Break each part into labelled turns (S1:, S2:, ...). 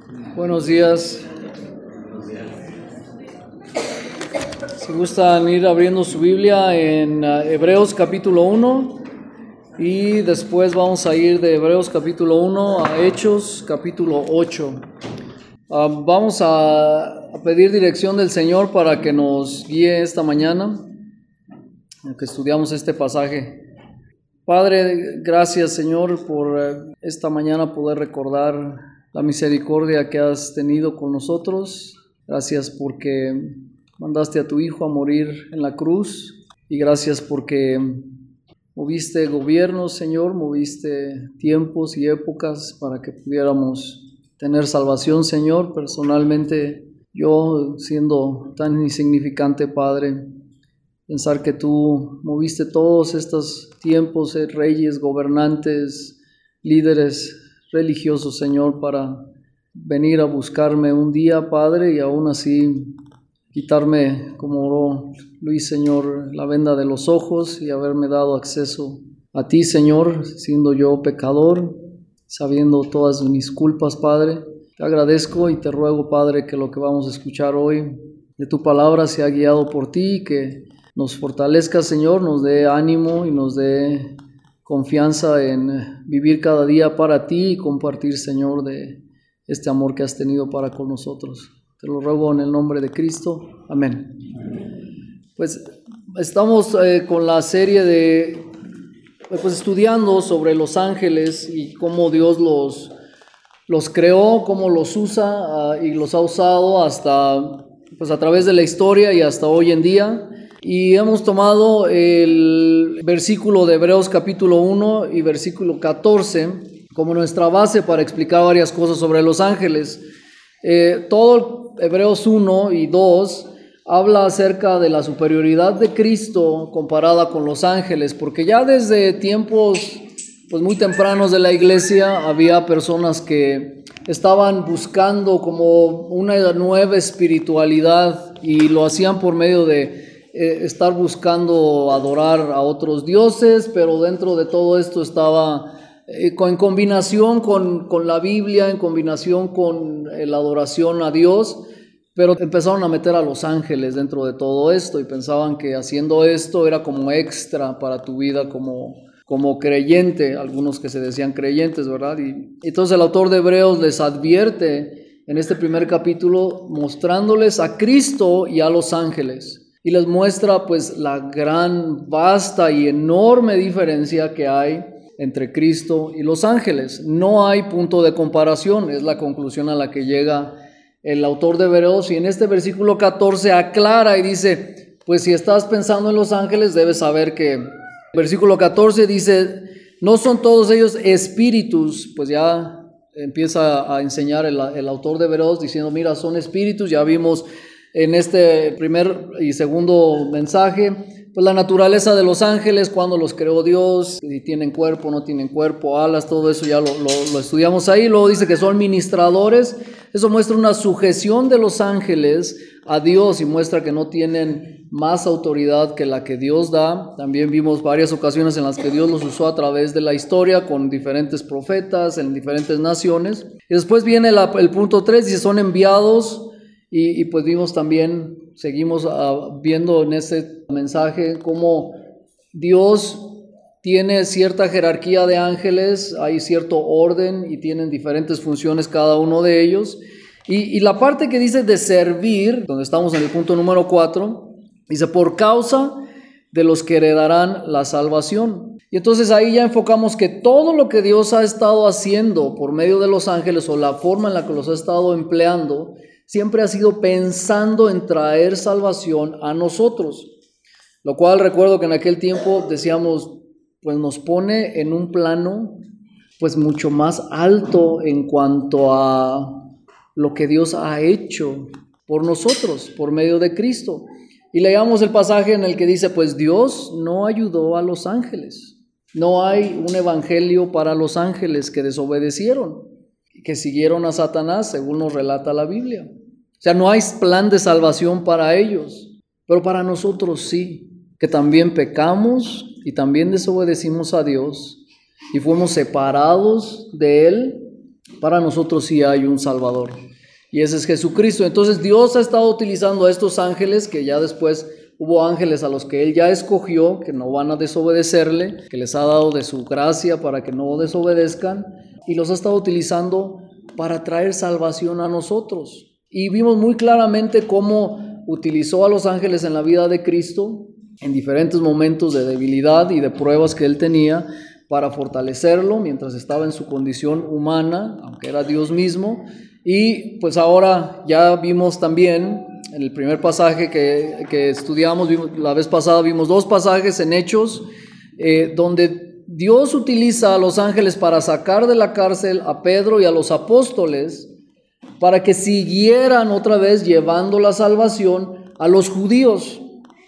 S1: Buenos días. Si gustan ir abriendo su Biblia en Hebreos capítulo 1 y después vamos a ir de Hebreos capítulo 1 a Hechos capítulo 8. Vamos a pedir dirección del Señor para que nos guíe esta mañana, que estudiamos este pasaje. Padre, gracias Señor por esta mañana poder recordar la misericordia que has tenido con nosotros. Gracias porque mandaste a tu Hijo a morir en la cruz y gracias porque moviste gobiernos, Señor, moviste tiempos y épocas para que pudiéramos tener salvación, Señor. Personalmente, yo siendo tan insignificante, Padre, pensar que tú moviste todos estos tiempos, reyes, gobernantes, líderes religiosos, Señor, para venir a buscarme un día, Padre, y aún así quitarme, como oró Luis, Señor, la venda de los ojos y haberme dado acceso a ti, Señor, siendo yo pecador, sabiendo todas mis culpas, Padre. Te agradezco y te ruego, Padre, que lo que vamos a escuchar hoy de tu palabra sea guiado por ti, que nos fortalezca, Señor, nos dé ánimo y nos dé confianza en vivir cada día para ti y compartir, Señor, de este amor que has tenido para con nosotros. Te lo ruego en el nombre de Cristo. Amén. Pues estamos con la serie de estudiando sobre los ángeles y cómo Dios los creó, cómo los usa y los ha usado hasta a través de la historia y hasta hoy en día. Y hemos tomado el versículo de Hebreos capítulo 1 y versículo 14 como nuestra base para explicar varias cosas sobre los ángeles. Todo Hebreos 1 y 2 habla acerca de la superioridad de Cristo comparada con los ángeles, porque ya desde tiempos muy tempranos de la iglesia había personas que estaban buscando como una nueva espiritualidad y lo hacían por medio de estar buscando adorar a otros dioses, pero dentro de todo esto estaba en combinación con la Biblia, en combinación con la adoración a Dios, pero empezaron a meter a los ángeles dentro de todo esto y pensaban que haciendo esto era como extra para tu vida como creyente, algunos que se decían creyentes, ¿verdad? Y entonces el autor de Hebreos les advierte en este primer capítulo mostrándoles a Cristo y a los ángeles. Y les muestra la gran, vasta y enorme diferencia que hay entre Cristo y los ángeles. No hay punto de comparación, es la conclusión a la que llega el autor de Hebreos. Y en este versículo 14 aclara y dice, pues si estás pensando en los ángeles, debes saber que versículo 14 dice, no son todos ellos espíritus, pues ya empieza a enseñar el autor de Hebreos diciendo, mira, son espíritus, ya vimos en este primer y segundo mensaje, la naturaleza de los ángeles, cuando los creó Dios, si tienen cuerpo, no tienen cuerpo, alas, todo eso ya lo estudiamos ahí. Luego dice que son ministradores. Eso muestra una sujeción de los ángeles a Dios y muestra que no tienen más autoridad que la que Dios da. También vimos varias ocasiones en las que Dios los usó a través de la historia con diferentes profetas en diferentes naciones. Y después viene el punto 3, dice son enviados. Y pues vimos también, seguimos viendo en este mensaje cómo Dios tiene cierta jerarquía de ángeles, hay cierto orden y tienen diferentes funciones cada uno de ellos. Y la parte que dice de servir, donde estamos en el punto número 4, dice por causa de los que heredarán la salvación. Y entonces ahí ya enfocamos que todo lo que Dios ha estado haciendo por medio de los ángeles o la forma en la que los ha estado empleando, siempre ha sido pensando en traer salvación a nosotros. Lo cual recuerdo que en aquel tiempo decíamos, nos pone en un plano mucho más alto en cuanto a lo que Dios ha hecho por nosotros, por medio de Cristo. Y leamos el pasaje en el que dice, Dios no ayudó a los ángeles. No hay un evangelio para los ángeles que desobedecieron, que siguieron a Satanás, según nos relata la Biblia. O sea, no hay plan de salvación para ellos, pero para nosotros sí, que también pecamos y también desobedecimos a Dios y fuimos separados de Él para nosotros sí hay un Salvador, y ese es Jesucristo. Entonces Dios ha estado utilizando a estos ángeles, que ya después hubo ángeles a los que Él ya escogió, que no van a desobedecerle, que les ha dado de su gracia para que no desobedezcan, y los ha estado utilizando para traer salvación a nosotros. Y vimos muy claramente cómo utilizó a los ángeles en la vida de Cristo, en diferentes momentos de debilidad y de pruebas que Él tenía, para fortalecerlo mientras estaba en su condición humana, aunque era Dios mismo. Y pues ahora ya vimos también, en el primer pasaje que estudiamos, la vez pasada vimos dos pasajes en Hechos, donde Dios utiliza a los ángeles para sacar de la cárcel a Pedro y a los apóstoles, para que siguieran otra vez llevando la salvación a los judíos.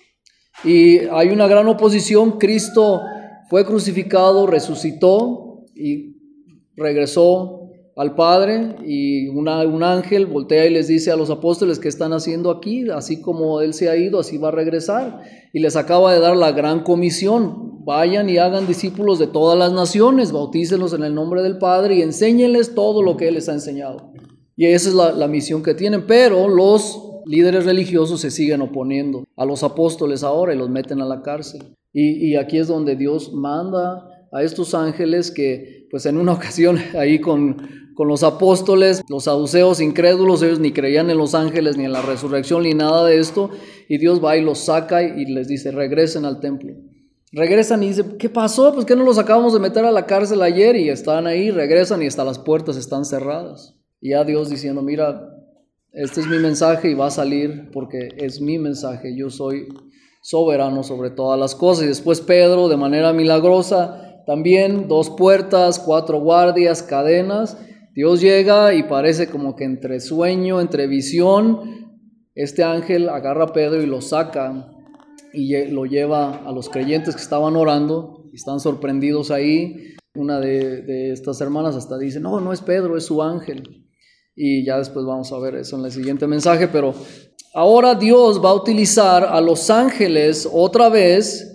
S1: Y hay una gran oposición. Cristo fue crucificado, resucitó y regresó al Padre, y un ángel voltea y les dice a los apóstoles: ¿qué están haciendo aquí? Así como Él se ha ido, así va a regresar. Y les acaba de dar la gran comisión: vayan y hagan discípulos de todas las naciones, bautícenlos en el nombre del Padre y enséñenles todo lo que Él les ha enseñado. Y esa es la misión que tienen. Pero los líderes religiosos se siguen oponiendo a los apóstoles ahora y los meten a la cárcel. Y aquí es donde Dios manda a estos ángeles que, pues en una ocasión ahí con los apóstoles, los saduceos incrédulos, ellos ni creían en los ángeles, ni en la resurrección, ni nada de esto, y Dios va y los saca y les dice: regresen al templo. Regresan y dicen: ¿qué pasó? Pues que no los acabamos de meter a la cárcel ayer, y están ahí, regresan y hasta las puertas están cerradas. Y ya Dios diciendo: mira, este es mi mensaje y va a salir porque es mi mensaje, yo soy soberano sobre todas las cosas. Y después Pedro, de manera milagrosa, también 2 puertas, 4 guardias, cadenas. Dios llega y parece como que entre sueño, entre visión, este ángel agarra a Pedro y lo saca y lo lleva a los creyentes que estaban orando y están sorprendidos ahí. Una de estas hermanas hasta dice: no es Pedro, es su ángel. Y ya después vamos a ver eso en el siguiente mensaje. Pero ahora Dios va a utilizar a los ángeles otra vez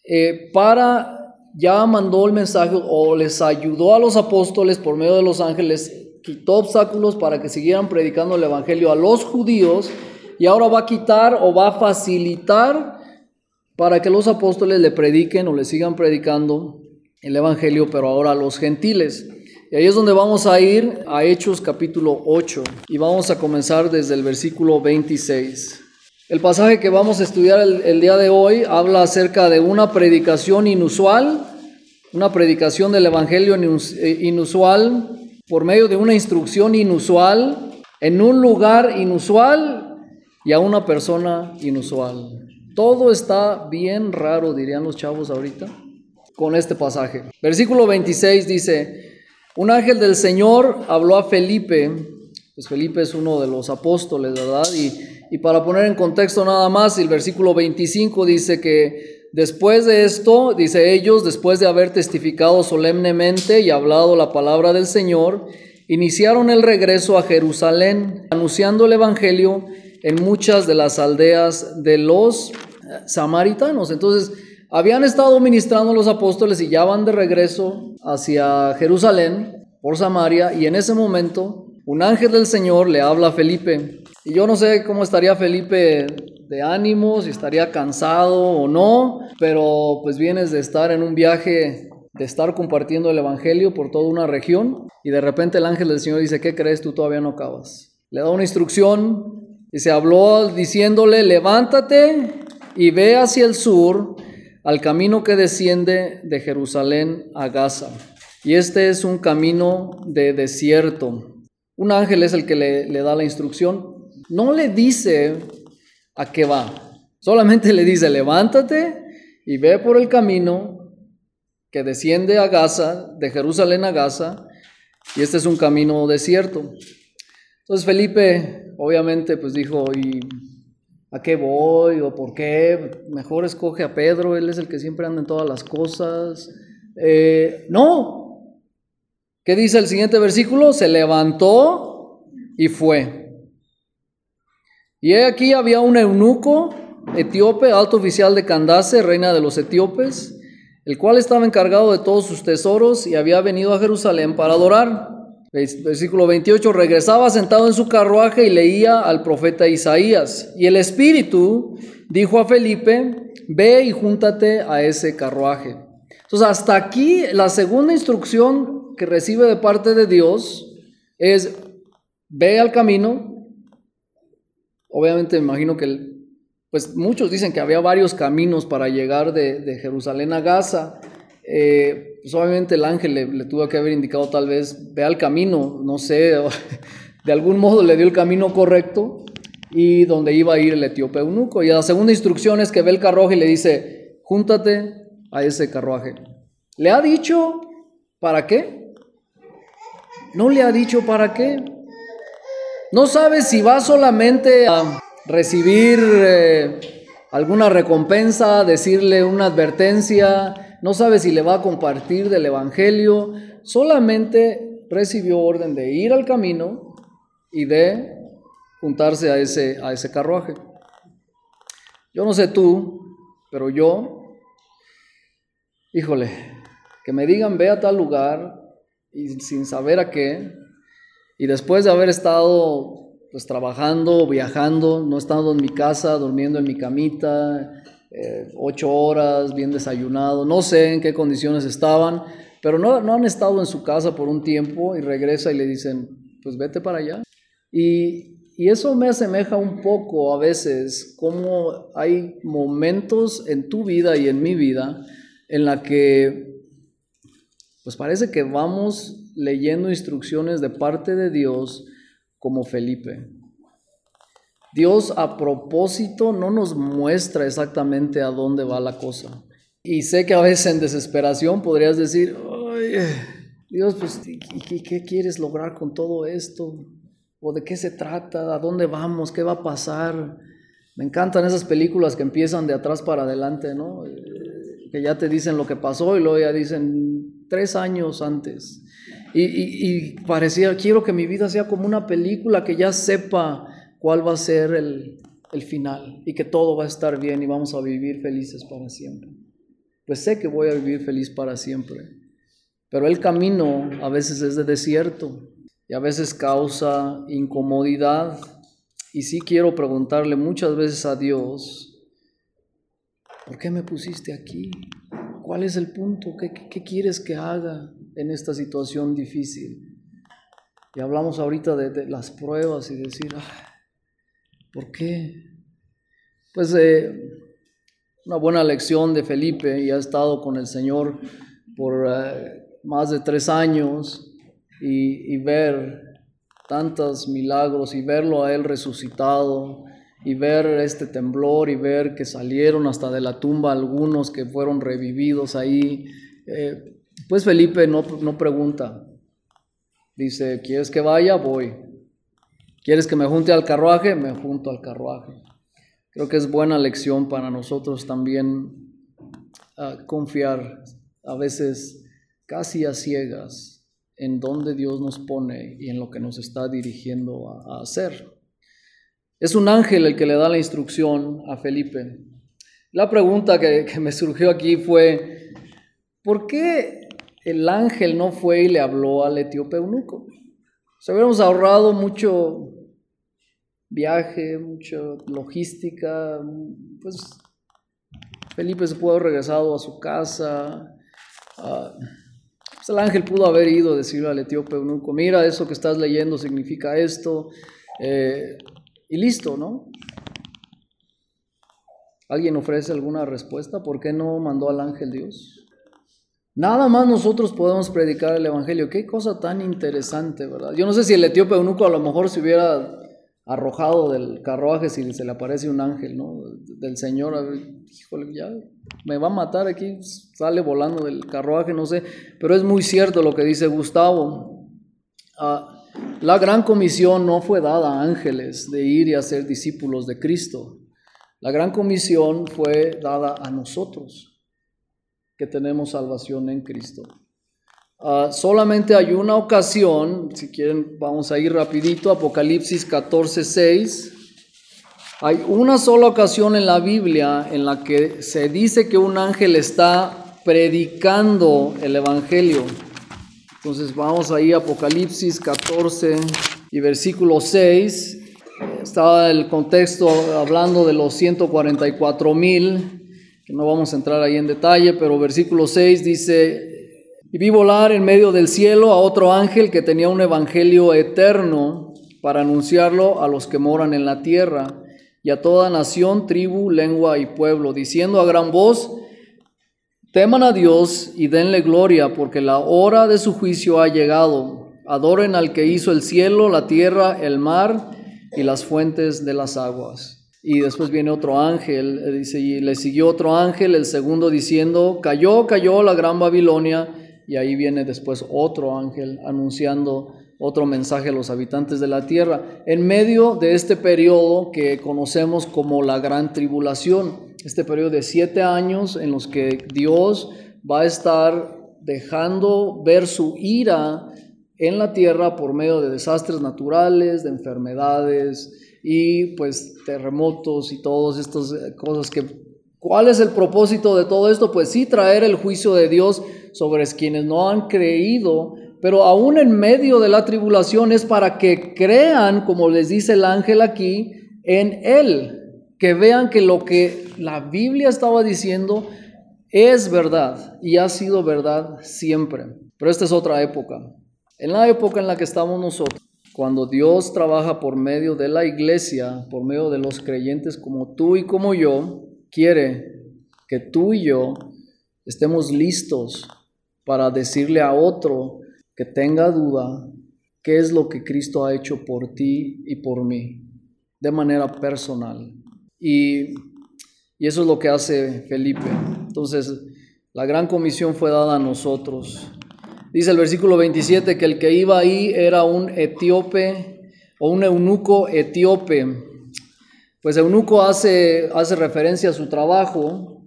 S1: para... Ya mandó el mensaje, o les ayudó a los apóstoles por medio de los ángeles, quitó obstáculos para que siguieran predicando el evangelio a los judíos, y ahora va a quitar o va a facilitar para que los apóstoles le prediquen o le sigan predicando el evangelio, pero ahora a los gentiles. Y ahí es donde vamos a ir a Hechos capítulo 8, y vamos a comenzar desde el versículo 26. El pasaje que vamos a estudiar el día de hoy habla acerca de una predicación inusual, una predicación del evangelio inusual, por medio de una instrucción inusual, en un lugar inusual y a una persona inusual. Todo está bien raro, dirían los chavos ahorita, con este pasaje. Versículo 26 dice: un ángel del Señor habló a Felipe. Pues Felipe es uno de los apóstoles, ¿verdad? Y para poner en contexto nada más, el versículo 25 dice que después de esto, dice: ellos, después de haber testificado solemnemente y hablado la palabra del Señor, iniciaron el regreso a Jerusalén, anunciando el evangelio en muchas de las aldeas de los samaritanos. Entonces, habían estado ministrando los apóstoles y ya van de regreso hacia Jerusalén por Samaria, y en ese momento un ángel del Señor le habla a Felipe. Y yo no sé cómo estaría Felipe de ánimo, si estaría cansado o no, pero pues vienes de estar en un viaje, de estar compartiendo el evangelio por toda una región, y de repente el ángel del Señor dice: ¿qué crees? Tú todavía no acabas. Le da una instrucción y se habló diciéndole: levántate y ve hacia el sur, al camino que desciende de Jerusalén a Gaza. Y este es un camino de desierto. Un ángel es el que le da la instrucción. No le dice a qué va, solamente le dice: levántate y ve por el camino que desciende a Gaza, de Jerusalén a Gaza, y este es un camino desierto. Entonces Felipe obviamente pues dijo: ¿y a qué voy? ¿O por qué? Mejor escoge a Pedro, él es el que siempre anda en todas las cosas. No. ¿Qué dice el siguiente versículo? Se levantó y fue. Y aquí había un eunuco etíope, alto oficial de Candace, reina de los etíopes, el cual estaba encargado de todos sus tesoros y había venido a Jerusalén para adorar. Versículo 28, regresaba sentado en su carruaje y leía al profeta Isaías. Y el Espíritu dijo a Felipe, ve y júntate a ese carruaje. Entonces, hasta aquí la segunda instrucción que recibe de parte de Dios es, ve al camino. Obviamente me imagino que, pues muchos dicen que había varios caminos para llegar de Jerusalén a Gaza. Pues obviamente el ángel le tuvo que haber indicado tal vez, ve al camino, no sé, de algún modo le dio el camino correcto y donde iba a ir el etíope eunuco. Y la segunda instrucción es que ve el carruaje y le dice, júntate a ese carruaje. ¿Le ha dicho para qué? No le ha dicho para qué. No sabe si va solamente a recibir alguna recompensa, decirle una advertencia, no sabe si le va a compartir del evangelio, solamente recibió orden de ir al camino y de juntarse a ese carruaje. Yo no sé tú, pero yo, híjole, que me digan ve a tal lugar y sin saber a qué, y después de haber estado pues trabajando, viajando, no estando en mi casa, durmiendo en mi camita, 8 horas, bien desayunado, no sé en qué condiciones estaban, pero no han estado en su casa por un tiempo y regresa y le dicen, pues vete para allá. Y eso me asemeja un poco a veces como hay momentos en tu vida y en mi vida en la que pues parece que vamos leyendo instrucciones de parte de Dios como Felipe. Dios a propósito no nos muestra exactamente a dónde va la cosa. Y sé que a veces en desesperación podrías decir, ay, Dios, pues, ¿qué quieres lograr con todo esto? ¿O de qué se trata? ¿A dónde vamos? ¿Qué va a pasar? Me encantan esas películas que empiezan de atrás para adelante, ¿no? Que ya te dicen lo que pasó y luego ya dicen 3 años antes. Y parecía, quiero que mi vida sea como una película, que ya sepa cuál va a ser el final y que todo va a estar bien y vamos a vivir felices para siempre. Pues sé que voy a vivir feliz para siempre, pero el camino a veces es de desierto y a veces causa incomodidad. Y sí quiero preguntarle muchas veces a Dios, ¿por qué me pusiste aquí? ¿Cuál es el punto? ¿Qué quieres que haga en esta situación difícil? Y hablamos ahorita de las pruebas y decir, ¿por qué? Pues una buena lección de Felipe, y ha estado con el Señor por más de 3 años y ver tantos milagros y verlo a él resucitado y ver este temblor y ver que salieron hasta de la tumba algunos que fueron revividos ahí. Pues Felipe no pregunta, dice, ¿quieres que vaya? Voy. ¿Quieres que me junte al carruaje? Me junto al carruaje. Creo que es buena lección para nosotros también confiar a veces casi a ciegas en dónde Dios nos pone y en lo que nos está dirigiendo a hacer. Es un ángel el que le da la instrucción a Felipe. La pregunta que me surgió aquí fue, ¿por qué el ángel no fue y le habló al etíope eunuco? Se hubiéramos ahorrado mucho viaje, mucha logística. Pues Felipe se pudo haber regresado a su casa. Pues el ángel pudo haber ido a decirle al etíope eunuco, mira, eso que estás leyendo significa esto, y listo, ¿no? ¿Alguien ofrece alguna respuesta? ¿Por qué no mandó al ángel Dios? Nada más nosotros podemos predicar el evangelio. Qué cosa tan interesante, ¿verdad? Yo no sé si el etíope eunuco a lo mejor se hubiera arrojado del carruaje si se le aparece un ángel, ¿no? Del Señor, híjole, ya me va a matar aquí, sale volando del carruaje, no sé. Pero es muy cierto lo que dice Gustavo. La gran comisión no fue dada a ángeles de ir y hacer discípulos de Cristo. La gran comisión fue dada a nosotros, que tenemos salvación en Cristo. Solamente hay una ocasión, si quieren vamos a ir rapidito, Apocalipsis 14:6. Hay una sola ocasión en la Biblia en la que se dice que un ángel está predicando el evangelio. Entonces vamos ahí a Apocalipsis 14 y versículo 6. Estaba el contexto hablando de los 144,000, que no vamos a entrar ahí en detalle, pero versículo 6 dice: y vi volar en medio del cielo a otro ángel que tenía un evangelio eterno para anunciarlo a los que moran en la tierra y a toda nación, tribu, lengua y pueblo, diciendo a gran voz: teman a Dios y denle gloria, porque la hora de su juicio ha llegado. Adoren al que hizo el cielo, la tierra, el mar y las fuentes de las aguas. Y después viene otro ángel, dice, y le siguió otro ángel, el segundo, diciendo: cayó la gran Babilonia. Y ahí viene después otro ángel anunciando otro mensaje a los habitantes de la tierra, en medio de este periodo que conocemos como la gran tribulación, este periodo de 7 años en los que Dios va a estar dejando ver su ira en la tierra por medio de desastres naturales, de enfermedades y pues terremotos y todas estas cosas que... ¿Cuál es el propósito de todo esto? Pues sí, traer el juicio de Dios sobre quienes no han creído, pero aún en medio de la tribulación es para que crean, como les dice el ángel aquí, en Él, que vean que lo que la Biblia estaba diciendo es verdad y ha sido verdad siempre. Pero esta es otra época. En la época en la que estamos nosotros, cuando Dios trabaja por medio de la iglesia, por medio de los creyentes como tú y como yo, quiere que tú y yo estemos listos para decirle a otro que tenga duda qué es lo que Cristo ha hecho por ti y por mí, de manera personal. Y eso es lo que hace Felipe. Entonces, la gran comisión fue dada a nosotros. Dice el versículo 27 que el que iba ahí era un etíope o un eunuco etíope. Pues eunuco hace referencia a su trabajo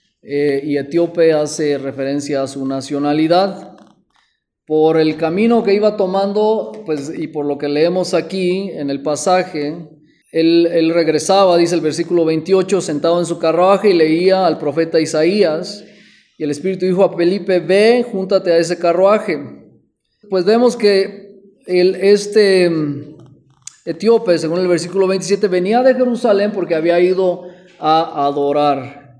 S1: y etíope hace referencia a su nacionalidad. Por el camino que iba tomando, pues, y por lo que leemos aquí en el pasaje, él regresaba, dice el versículo 28, sentado en su carruaje y leía al profeta Isaías. Y el Espíritu dijo a Felipe: ve, júntate a ese carruaje. Pues vemos que este etíope, según el versículo 27, venía de Jerusalén porque había ido a adorar.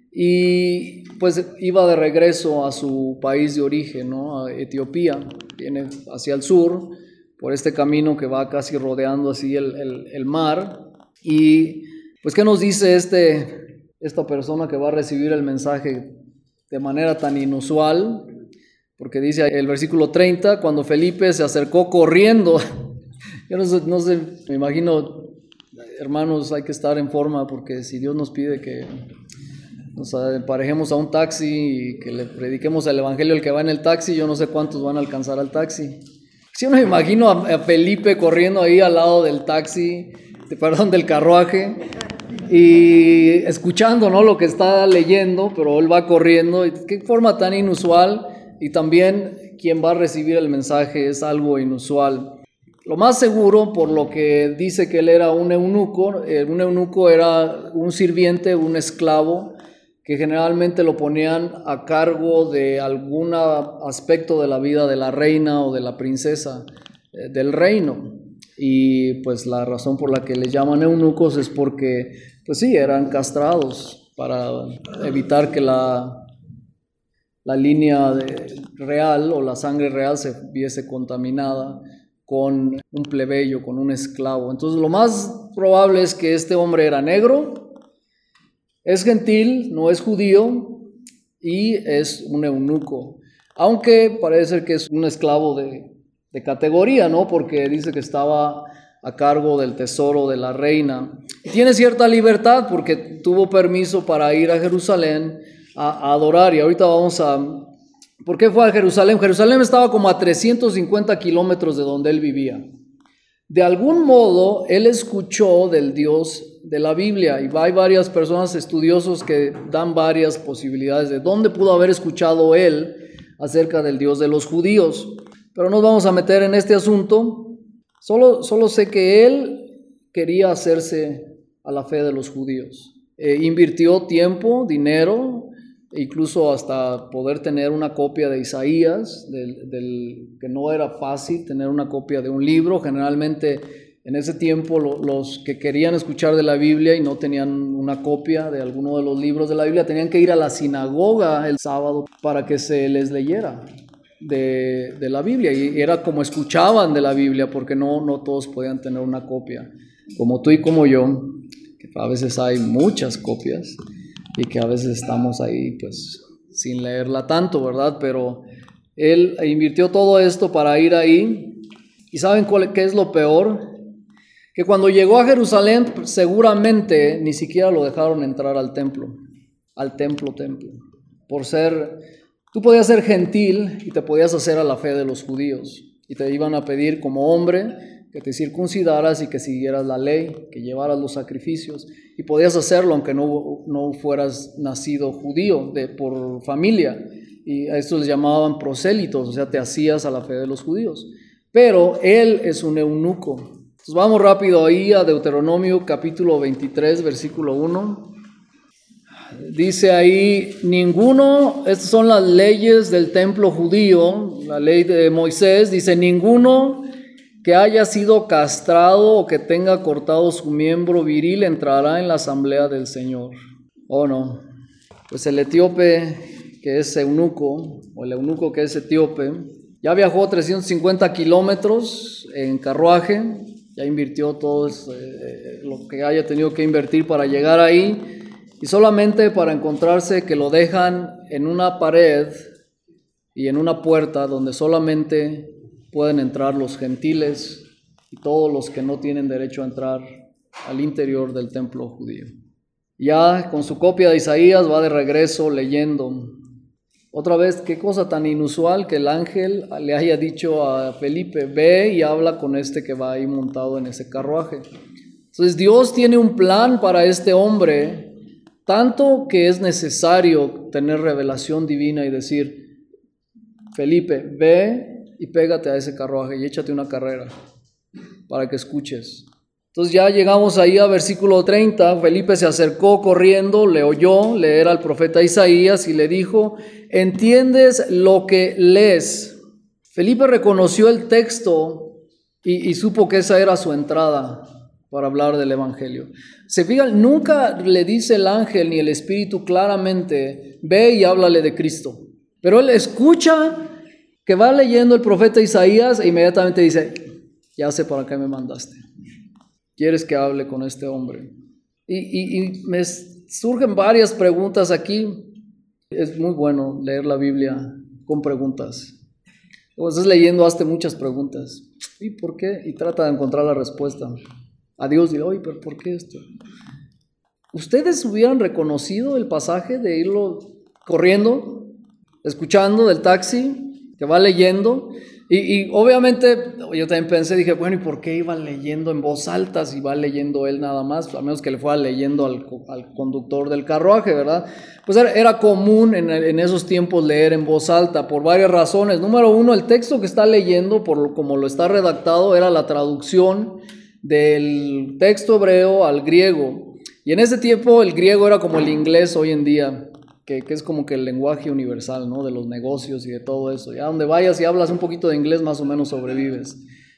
S1: Y pues iba de regreso a su país de origen, ¿no? A Etiopía. Viene hacia el sur por este camino que va casi rodeando así el mar. Y pues, ¿qué nos dice esta persona que va a recibir el mensaje de manera tan inusual? Porque dice el versículo 30, cuando Felipe se acercó corriendo. Yo no sé, me imagino, hermanos, hay que estar en forma, porque si Dios nos pide que nos emparejemos a un taxi y que le prediquemos el evangelio al que va en el taxi, yo no sé cuántos van a alcanzar al taxi. Si yo no me imagino a Felipe corriendo ahí al lado del taxi, del carruaje, y escuchando, ¿no?, lo que está leyendo, pero él va corriendo. Qué forma tan inusual, y también quien va a recibir el mensaje es algo inusual. Lo más seguro, por lo que dice que él era un eunuco era un sirviente, un esclavo, que generalmente lo ponían a cargo de algún aspecto de la vida de la reina o de la princesa del reino. Y pues la razón por la que les llaman eunucos es porque, pues sí, eran castrados para evitar que la línea real o la sangre real se viese contaminada con un plebeyo, con un esclavo. Entonces lo más probable es que este hombre era negro, es gentil, no es judío y es un eunuco. Aunque parece ser que es un esclavo de categoría, ¿no? Porque dice que estaba a cargo del tesoro de la reina. Y tiene cierta libertad porque tuvo permiso para ir a Jerusalén a adorar. Y ahorita vamos a... ¿Por qué fue a Jerusalén? Jerusalén estaba como a 350 kilómetros de donde él vivía. De algún modo, él escuchó del Dios de la Biblia, y hay varias personas estudiosos que dan varias posibilidades de dónde pudo haber escuchado él acerca del Dios de los judíos. Pero no nos vamos a meter en este asunto. Solo sé que él quería hacerse a la fe de los judíos. Invirtió tiempo, dinero, incluso hasta poder tener una copia de Isaías, que no era fácil tener una copia de un libro. Generalmente en ese tiempo los que querían escuchar de la Biblia y no tenían una copia de alguno de los libros de la Biblia, tenían que ir a la sinagoga el sábado para que se les leyera de la Biblia, y era como escuchaban de la Biblia, porque no todos podían tener una copia, como tú y como yo, que a veces hay muchas copias y que a veces estamos ahí pues sin leerla tanto, ¿verdad? Pero él invirtió todo esto para ir ahí. ¿Y saben qué es lo peor? Que cuando llegó a Jerusalén, seguramente ni siquiera lo dejaron entrar al templo, por ser, tú podías ser gentil y te podías hacer a la fe de los judíos, y te iban a pedir como hombre que te circuncidaras y que siguieras la ley, que llevaras los sacrificios, y podías hacerlo aunque no fueras nacido judío por familia, y a estos les llamaban prosélitos, o sea, te hacías a la fe de los judíos. Pero él es un eunuco. Entonces vamos rápido ahí a Deuteronomio capítulo 23, versículo 1. Dice ahí, estas son las leyes del templo judío, la ley de Moisés, dice, ninguno que haya sido castrado o que tenga cortado su miembro viril entrará en la asamblea del Señor. ¿O no? Pues el etíope que es eunuco, o el eunuco que es etíope, ya viajó 350 kilómetros en carruaje, ya invirtió todo lo que haya tenido que invertir para llegar ahí, y solamente para encontrarse que lo dejan en una pared y en una puerta donde solamente pueden entrar los gentiles y todos los que no tienen derecho a entrar al interior del templo judío. Ya con su copia de Isaías va de regreso leyendo. Otra vez, qué cosa tan inusual que el ángel le haya dicho a Felipe, ve y habla con este que va ahí montado en ese carruaje. Entonces Dios tiene un plan para este hombre, tanto que es necesario tener revelación divina y decir, Felipe, ve y pégate a ese carruaje y échate una carrera para que escuches. Entonces ya llegamos ahí a versículo 30, Felipe se acercó corriendo, le oyó leer al profeta Isaías y le dijo, ¿entiendes lo que lees? Felipe reconoció el texto y supo que esa era su entrada para hablar del evangelio. Se fijan, nunca le dice el ángel ni el espíritu claramente, ve y háblale de Cristo. Pero él escucha que va leyendo el profeta Isaías e inmediatamente dice, ya sé para qué me mandaste. ¿Quieres que hable con este hombre? Y me surgen varias preguntas aquí. Es muy bueno leer la Biblia con preguntas. Cuando estás leyendo, hazte muchas preguntas. ¿Y por qué? Y trata de encontrar la respuesta. A Dios dile, oye, pero ¿por qué esto? ¿Ustedes hubieran reconocido el pasaje de irlo corriendo, escuchando del taxi, que va leyendo? Y obviamente yo también pensé, dije, bueno, ¿y por qué iba leyendo en voz alta si va leyendo él nada más? A menos que le fuera leyendo al conductor del carruaje, ¿verdad? Pues era común en esos tiempos leer en voz alta por varias razones. Número uno, el texto que está leyendo, como lo está redactado, era la traducción del texto hebreo al griego. Y en ese tiempo el griego era como el inglés hoy en día, que es como que el lenguaje universal, ¿no? De los negocios y de todo eso. Ya donde vayas y hablas un poquito de inglés, más o menos sobrevives.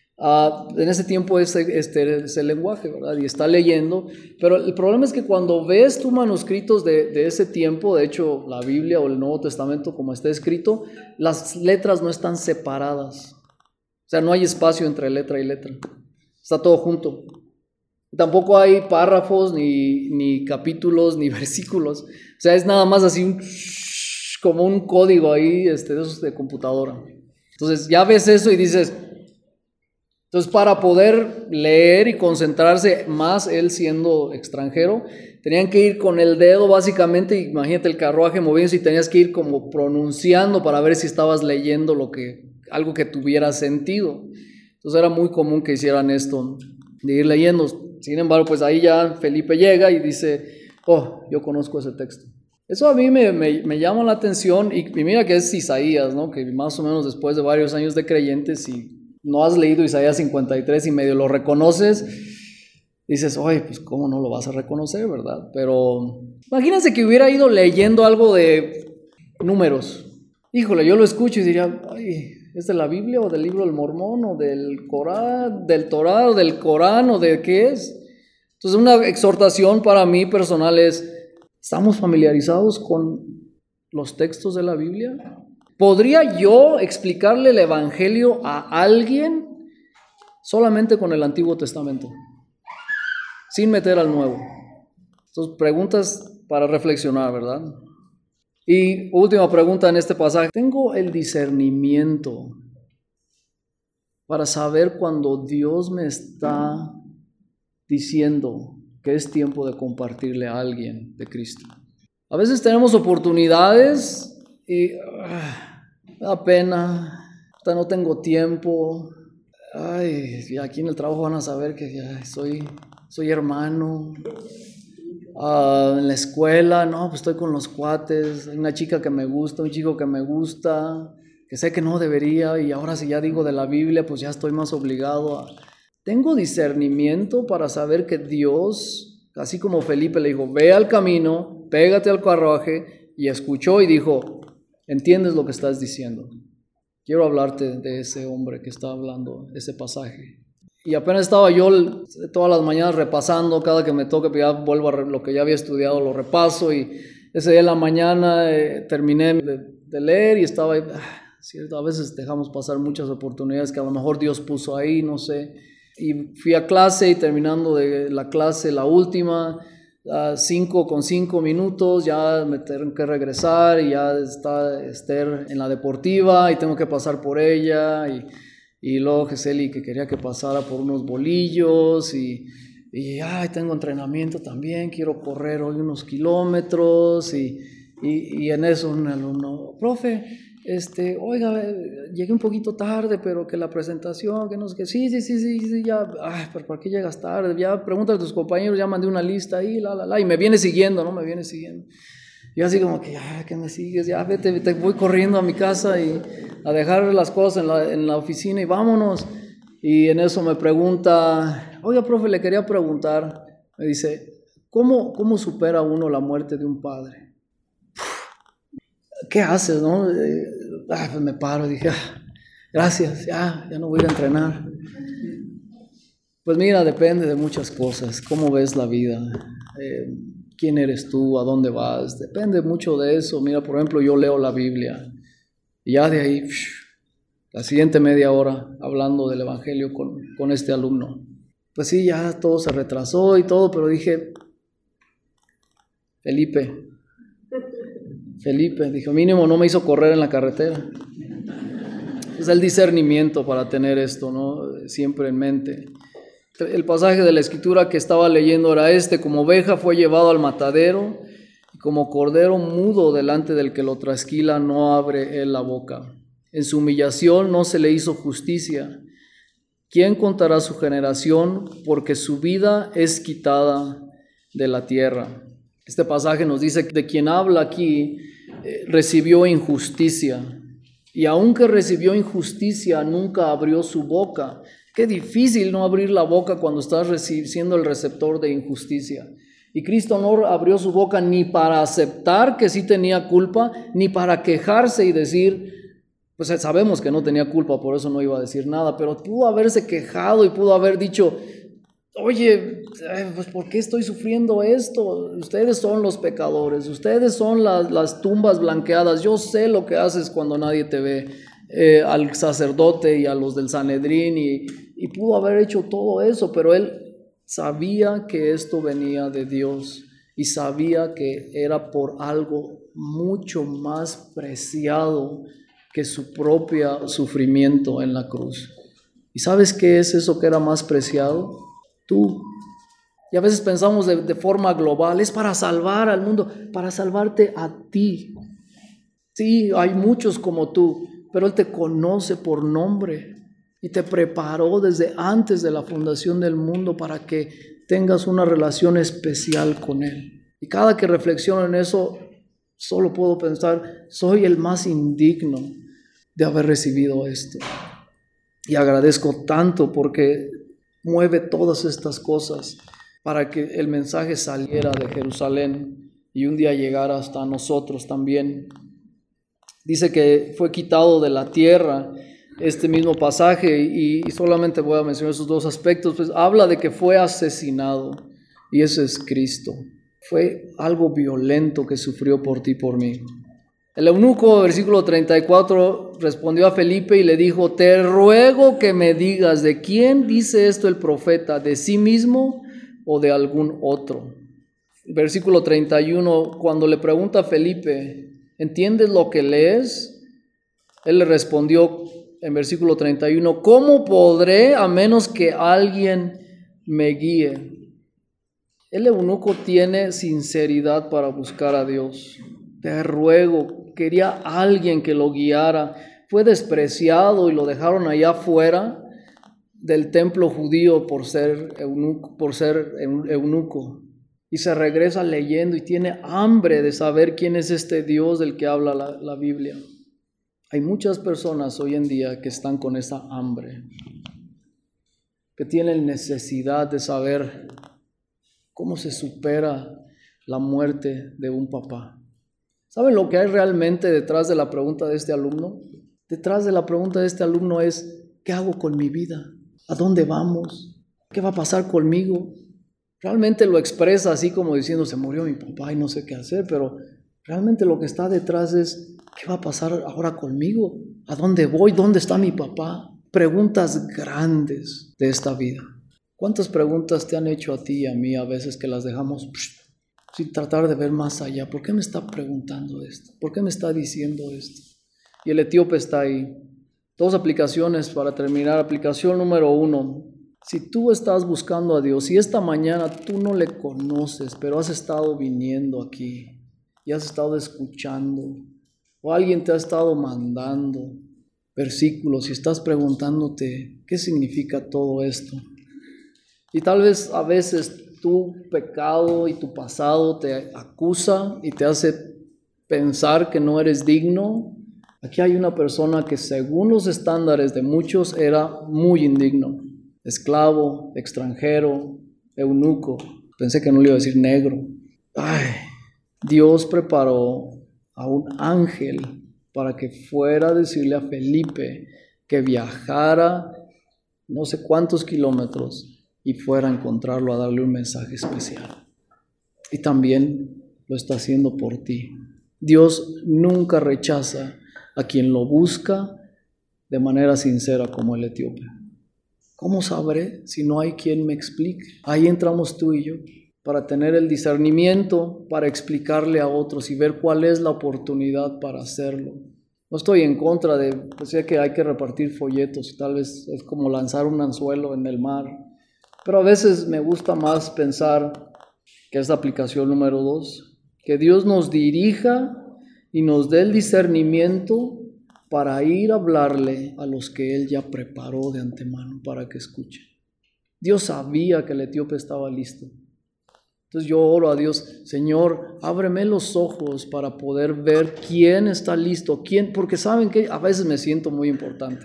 S1: En ese tiempo es el lenguaje, ¿verdad? Y está leyendo. Pero el problema es que cuando ves tus manuscritos de ese tiempo, de hecho la Biblia o el Nuevo Testamento como está escrito, las letras no están separadas. O sea, no hay espacio entre letra y letra. Está todo junto. Tampoco hay párrafos, ni capítulos, ni versículos. O sea, es nada más así como un código ahí de esos de computadora. Entonces ya ves eso y dices, entonces para poder leer y concentrarse más él siendo extranjero, tenían que ir con el dedo básicamente, imagínate el carruaje moviéndose y tenías que ir como pronunciando para ver si estabas leyendo algo que tuviera sentido. Entonces era muy común que hicieran esto, de ir leyendo. Sin embargo, pues ahí ya Felipe llega y dice, oh, yo conozco ese texto. Eso a mí me llama la atención y mira que es Isaías, ¿no? Que más o menos después de varios años de creyentes, si no has leído Isaías 53 y medio lo reconoces, Dices, oye, pues cómo no lo vas a reconocer, ¿verdad? Pero imagínense que hubiera ido leyendo algo de números. Híjole, yo lo escucho y diría, ay, ¿es de la Biblia o del libro del Mormón o del Corán, del Torá o del Corán o de qué es? Entonces una exhortación para mí personal es, ¿estamos familiarizados con los textos de la Biblia? ¿Podría yo explicarle el Evangelio a alguien solamente con el Antiguo Testamento, sin meter al Nuevo? Entonces, preguntas para reflexionar, ¿verdad? Y última pregunta en este pasaje. ¿Tengo el discernimiento para saber cuando Dios me está diciendo que es tiempo de compartirle a alguien de Cristo? A veces tenemos oportunidades y me da pena, no tengo tiempo. Ay, y aquí en el trabajo van a saber que ya soy hermano. En la escuela, no, pues estoy con los cuates, hay una chica que me gusta, un chico que me gusta, que sé que no debería, y ahora si ya digo de la Biblia, pues ya estoy más obligado. Tengo discernimiento para saber que Dios, así como Felipe le dijo, ve al camino, pégate al carruaje, y escuchó y dijo, ¿entiendes lo que estás diciendo? Quiero hablarte de ese hombre que está hablando ese pasaje. Y apenas estaba yo todas las mañanas repasando, cada que me toque, ya vuelvo a lo que ya había estudiado, lo repaso, y ese día en la mañana terminé de leer y estaba ahí, cierto, a veces dejamos pasar muchas oportunidades que a lo mejor Dios puso ahí, no sé, y fui a clase y terminando de la clase, la última, 5 minutos, ya me tengo que regresar y ya está Esther en la deportiva y tengo que pasar por ella, y luego Giseli que quería que pasara por unos bolillos y tengo entrenamiento también, quiero correr hoy unos kilómetros y en eso un alumno, profe, oiga, llegué un poquito tarde, pero que la presentación, que no sé qué, sí, ya, pero ¿por qué llegas tarde? Ya pregúntale a tus compañeros, ya mandé una lista ahí, y me viene siguiendo, ¿no? Me viene siguiendo. Y así como que, que me sigues, ya vete, te voy corriendo a mi casa y a dejar las cosas en la oficina y vámonos. Y en eso me pregunta, oiga, profe, le quería preguntar, me dice, ¿cómo supera uno la muerte de un padre? ¿Qué haces, no? Pues me paro y dije, gracias, ya no voy a entrenar. Pues mira, depende de muchas cosas, cómo ves la vida, quién eres tú, a dónde vas, depende mucho de eso. Mira, por ejemplo, yo leo la Biblia y ya de ahí, la siguiente media hora hablando del Evangelio con este alumno. Pues sí, ya todo se retrasó y todo, pero dije, Felipe, dije, mínimo no me hizo correr en la carretera. Es el discernimiento para tener esto, ¿no? Siempre en mente. El pasaje de la Escritura que estaba leyendo era como oveja fue llevado al matadero, y como cordero mudo delante del que lo trasquila no abre él la boca. En su humillación no se le hizo justicia. ¿Quién contará su generación? Porque su vida es quitada de la tierra. Este pasaje nos dice que de quien habla aquí recibió injusticia, y aunque recibió injusticia nunca abrió su boca. Qué difícil no abrir la boca cuando estás siendo el receptor de injusticia. Y Cristo no abrió su boca ni para aceptar que sí tenía culpa, ni para quejarse y decir, pues sabemos que no tenía culpa, por eso no iba a decir nada, pero pudo haberse quejado y pudo haber dicho, oye, pues ¿por qué estoy sufriendo esto? Ustedes son los pecadores, ustedes son las tumbas blanqueadas, yo sé lo que haces cuando nadie te ve. Al sacerdote y a los del Sanedrín y pudo haber hecho todo eso, pero él sabía que esto venía de Dios y sabía que era por algo mucho más preciado que su propio sufrimiento en la cruz. ¿Y sabes qué es eso que era más preciado? Tú. Y a veces pensamos de forma global, es para salvar al mundo, para salvarte a ti. Sí, hay muchos como tú, pero Él te conoce por nombre y te preparó desde antes de la fundación del mundo para que tengas una relación especial con Él. Y cada que reflexiono en eso, solo puedo pensar, soy el más indigno de haber recibido esto. Y agradezco tanto porque mueve todas estas cosas. para que el mensaje saliera de Jerusalén y un día llegara hasta nosotros también. Dice que fue quitado de la tierra este mismo pasaje y solamente voy a mencionar esos dos aspectos. Pues habla de que fue asesinado y ese es Cristo. Fue algo violento que sufrió por ti y por mí. El eunuco, versículo 34, respondió a Felipe y le dijo: te ruego que me digas, ¿de quién dice esto el profeta? ¿De sí mismo o de algún otro? Versículo 31, cuando le pregunta a Felipe: ¿entiendes lo que lees? Él le respondió en versículo 31, ¿cómo podré a menos que alguien me guíe? El eunuco tiene sinceridad para buscar a Dios. Te ruego, quería alguien que lo guiara. Fue despreciado y lo dejaron allá afuera del templo judío por ser eunuco. Y se regresa leyendo y tiene hambre de saber quién es este Dios del que habla la Biblia. Hay muchas personas hoy en día que están con esa hambre, que tienen necesidad de saber cómo se supera la muerte de un papá. ¿Saben lo que hay realmente detrás de la pregunta de este alumno? Detrás de la pregunta de este alumno es: ¿qué hago con mi vida? ¿A dónde vamos? ¿Qué va a pasar conmigo? Realmente lo expresa así como diciendo: se murió mi papá y no sé qué hacer, pero realmente lo que está detrás es: ¿qué va a pasar ahora conmigo? ¿A dónde voy? ¿Dónde está mi papá? Preguntas grandes de esta vida. ¿Cuántas preguntas te han hecho a ti y a mí a veces que las dejamos sin tratar de ver más allá? ¿Por qué me está preguntando esto? ¿Por qué me está diciendo esto? Y el etíope está ahí. Dos aplicaciones para terminar. Aplicación número 1. Si tú estás buscando a Dios y esta mañana tú no le conoces, pero has estado viniendo aquí y has estado escuchando, o alguien te ha estado mandando versículos y estás preguntándote: ¿qué significa todo esto? Y tal vez a veces tu pecado y tu pasado te acusa y te hace pensar que no eres digno. Aquí hay una persona que según los estándares de muchos era muy indigno. Esclavo, extranjero, eunuco. Pensé que no le iba a decir negro. Dios preparó a un ángel para que fuera a decirle a Felipe que viajara no sé cuántos kilómetros y fuera a encontrarlo, a darle un mensaje especial. Y también lo está haciendo por ti. Dios nunca rechaza a quien lo busca de manera sincera como el etíope. ¿Cómo sabré si no hay quien me explique? Ahí entramos tú y yo, para tener el discernimiento, para explicarle a otros y ver cuál es la oportunidad para hacerlo. No estoy en contra de, decía que hay que repartir folletos y tal vez es como lanzar un anzuelo en el mar. Pero a veces me gusta más pensar, que es la aplicación número 2, que Dios nos dirija y nos dé el discernimiento para ir a hablarle a los que Él ya preparó de antemano para que escuchen. Dios sabía que el etíope estaba listo. Entonces yo oro a Dios: Señor, ábreme los ojos para poder ver quién está listo, porque saben que a veces me siento muy importante.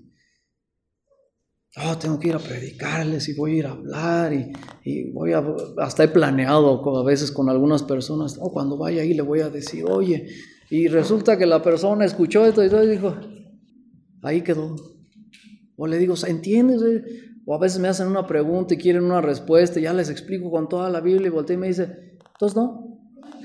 S1: Tengo que ir a predicarles y voy a ir a hablar y hasta he planeado a veces con algunas personas, cuando vaya ahí le voy a decir, oye, y resulta que la persona escuchó esto y dijo, ahí quedó. O le digo, ¿entiendes? O a veces me hacen una pregunta y quieren una respuesta y ya les explico con toda la Biblia y volteo y me dice, entonces no.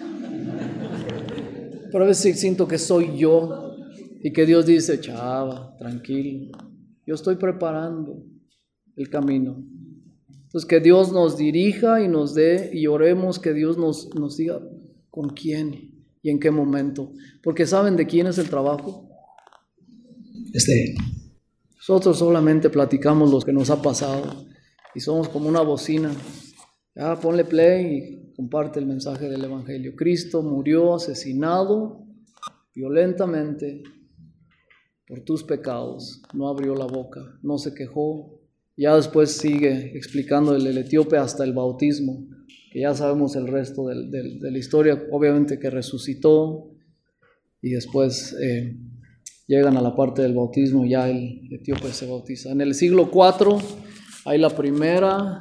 S1: Pero a veces siento que soy yo y que Dios dice, chava, tranquilo, yo estoy preparando el camino. Entonces que Dios nos dirija y nos dé, y oremos que Dios nos diga con quién y en qué momento. Porque ¿saben de quién es el trabajo? Es de Él. Nosotros solamente platicamos lo que nos ha pasado y somos como una bocina. Ya ponle play y comparte el mensaje del Evangelio. Cristo murió asesinado violentamente por tus pecados. No abrió la boca, no se quejó. Ya después sigue explicando el etíope hasta el bautismo, que ya sabemos el resto de la historia. Obviamente que resucitó y después llegan a la parte del bautismo y ya el etíope se bautiza. En el siglo IV hay la primera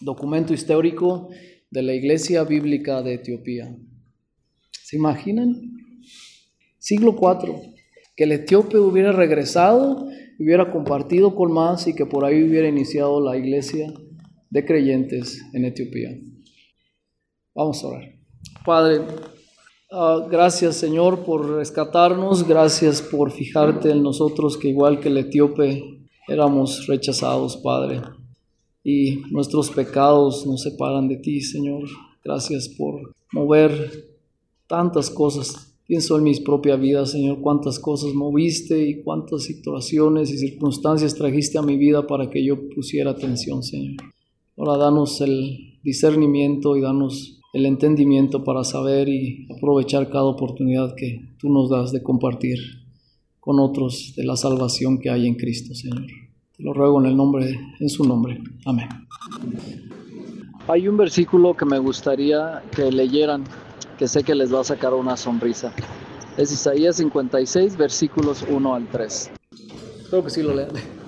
S1: documento histórico de la Iglesia Bíblica de Etiopía. ¿Se imaginan? Siglo IV, que el etíope hubiera regresado, hubiera compartido con más y que por ahí hubiera iniciado la iglesia de creyentes en Etiopía. Vamos a orar. Padre, gracias Señor por rescatarnos, gracias por fijarte en nosotros que igual que el etíope éramos rechazados, Padre, y nuestros pecados nos separan de ti, Señor. Gracias por mover tantas cosas. Pienso en mi propia vida, Señor, cuántas cosas moviste y cuántas situaciones y circunstancias trajiste a mi vida para que yo pusiera atención, Señor. Ahora danos el discernimiento y danos el entendimiento para saber y aprovechar cada oportunidad que tú nos das de compartir con otros de la salvación que hay en Cristo, Señor. Te lo ruego en su nombre. Amén. Hay un versículo que me gustaría que leyeran, que sé que les va a sacar una sonrisa. Es Isaías 56, versículos 1 al 3. Creo que sí lo lean.